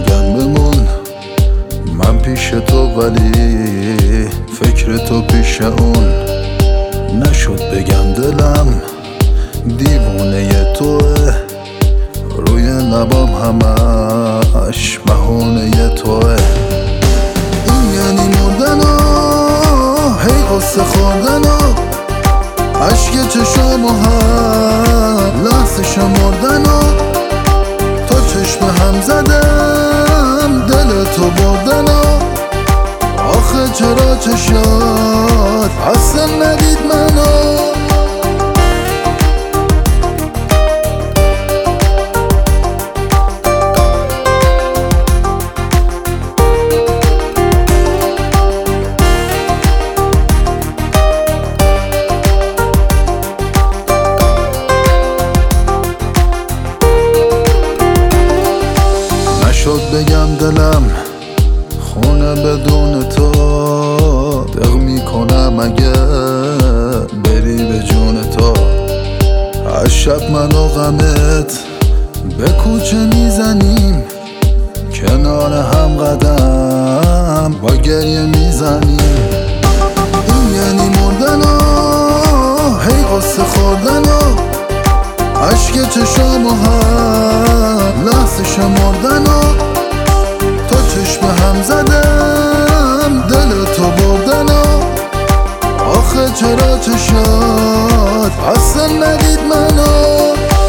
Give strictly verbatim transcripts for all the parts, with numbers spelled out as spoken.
بگم بمون، من پیش تو ولی فکر تو پیش اون. نشد بگم دلم دیوونه توه، روی لبام همش بهونه توه. این یعنی مردن ها، هی قصه خوردن ها، عشق چشام و هم لحظه شمردن ها. تا چشم هم زدم دل تو بردن ها. آخه چرا چشات اصلا ندید منو؟ شد بگم دلم خونه بدون تو، دق میکنم اگه بری به جون تو. هر شب من و غمت به کوچه میزنیم، کنار هم قدم با گریه میزنیم. این یعنی مردن ها، هی قصه خوردن ها، عشق چشام و هم لحظه شمردن ها. تا چشم هم زدم دل تو بردن ها. آخه چرا چشات اصلا ندید منو؟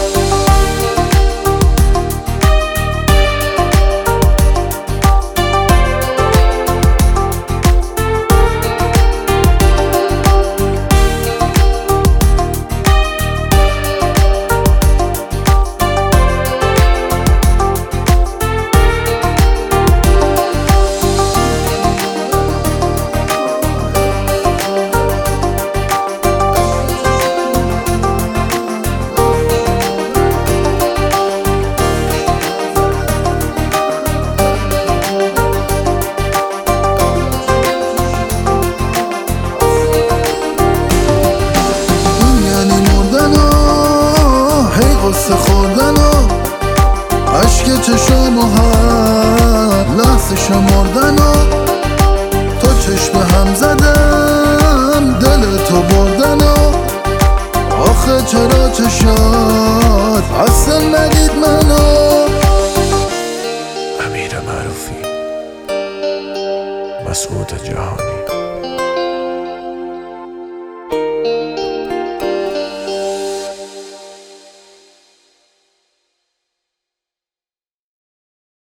قصه خوردن ها، عشق چشام و هم لحظه شمردن ها. تا چشم هم زدم دل تو بردن ها. آخه چرا چشات اصلا ندید منو؟ امیر معروفی، مسعود جهانی.